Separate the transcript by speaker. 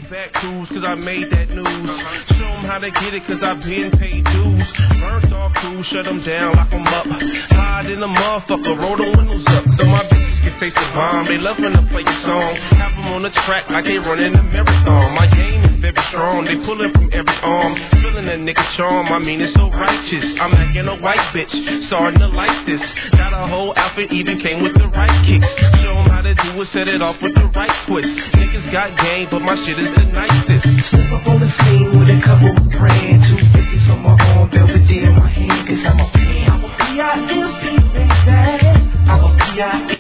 Speaker 1: Maybach cruise, cause I made that news. Show them how to get it, cause I've been paid dues. Burnt off crews, shut them down, lock them up. Hide in the motherfucker, roll the windows up. So my bitches can face the bomb. They love when I play a song. Have them on the track like they running a marathon. My game is very strong, they pulling from every arm. Feeling a nigga charm, I mean it's so righteous. I'm acting a white bitch, starting to like this. Got a whole outfit, even came with the right kicks. Show them how to do it, set it off with the right twist. Niggas got game, but my shit is the nicest.
Speaker 2: Step up on the scene with a couple of brand 250s on my arm, Belvedere in my hand, cause I'm a P.I.M.P. baby. I'm a P.I.M.P.